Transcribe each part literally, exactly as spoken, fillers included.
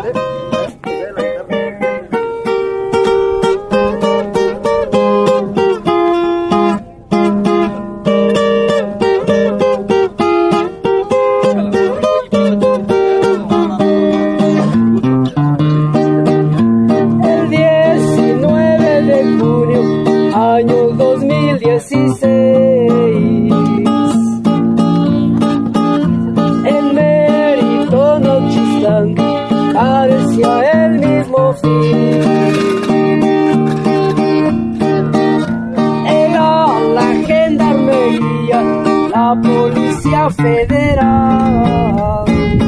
Federal,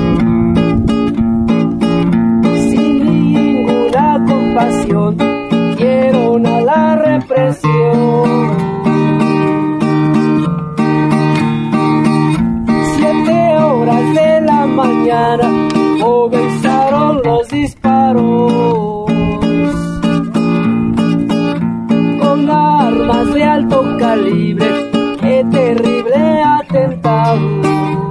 sin ninguna compasión, dieron a la represión. Siete horas de la mañana comenzaron los disparos con armas de alto calibre. ¡Qué terrible atentado!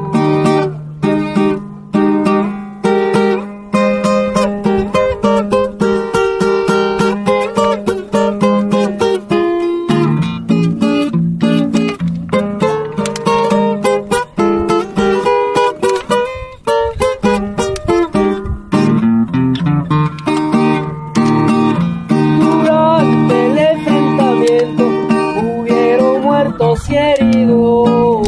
Durante el enfrentamiento hubieron muertos y heridos,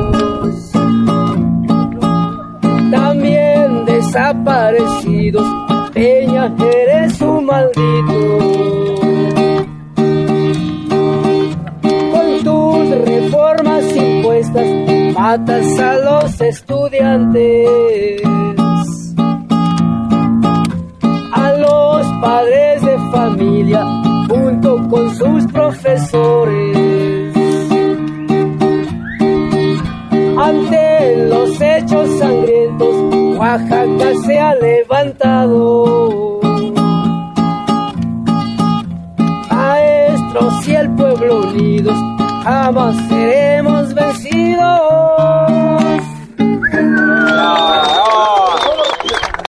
también desaparecidos. Peña, eres un maldito. Con tus reformas impuestas matas a los estudiantes, a los padres de familia junto con sus profesores. Ante los hechos sangrientos, Oaxaca se ha levantado. Maestros y el pueblo unidos, jamás seremos vencidos.